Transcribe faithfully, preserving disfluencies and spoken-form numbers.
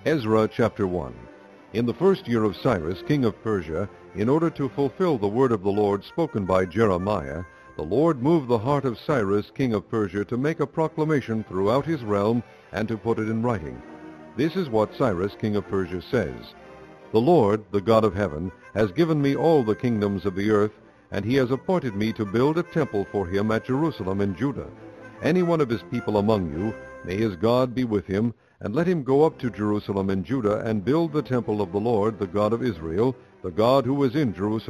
Ezra chapter one. In the first year of Cyrus, king of Persia, in order to fulfill the word of the Lord spoken by Jeremiah, the Lord moved the heart of Cyrus, king of Persia, to make a proclamation throughout his realm and to put it in writing. This is what Cyrus, king of Persia, says. The Lord, the God of heaven, has given me all the kingdoms of the earth, and he has appointed me to build a temple for him at Jerusalem in Judah. Any one of his people among you, may his God be with him, and let him go up to Jerusalem in Judah and build the temple of the Lord, the God of Israel, the God who is in Jerusalem.